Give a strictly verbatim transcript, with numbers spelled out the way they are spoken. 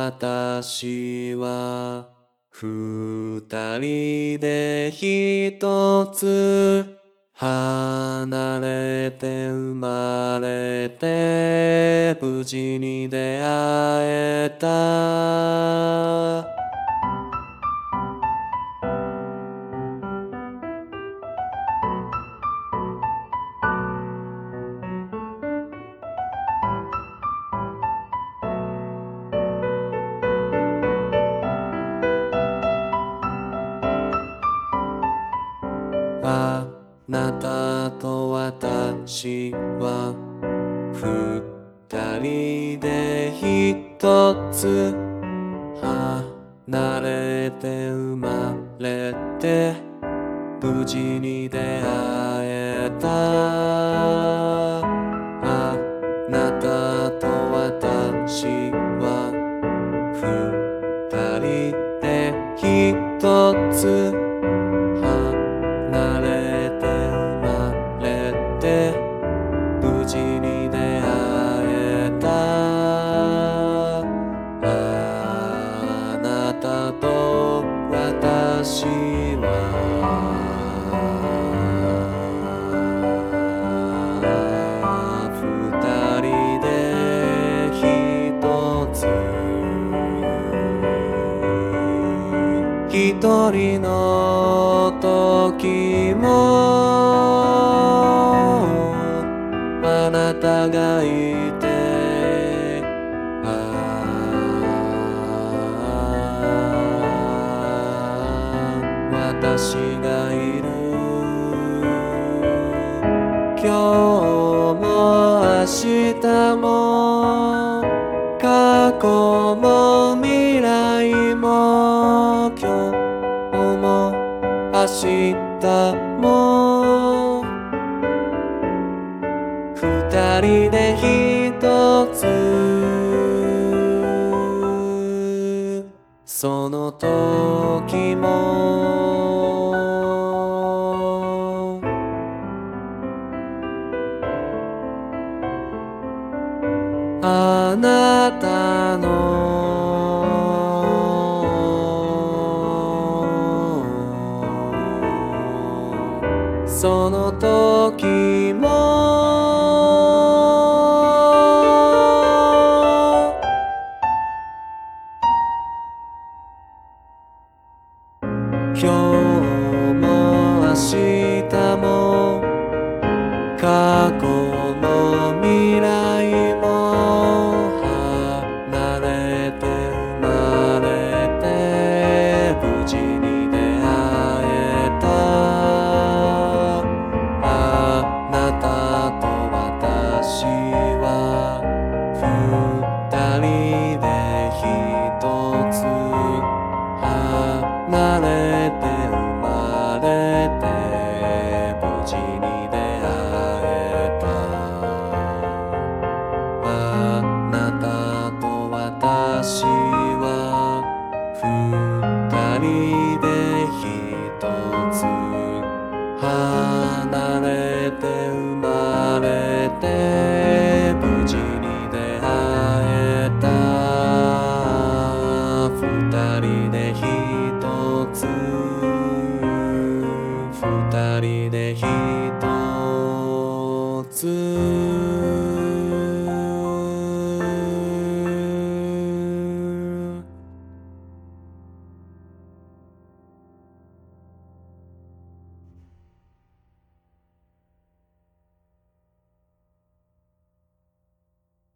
私は二人で一つ離れて生まれて無事に出会えた。あなたと私は二人で一つ離れて生まれて無事に出会えた。あなたと私は二人で一つ離れて生まれて無事に出会えた。あなたと私は二人で一つ一人の時もあなたがいてああ私がいる。今日も明日も過去も未来も今日も明日も二人で一つその時もあなたのその時も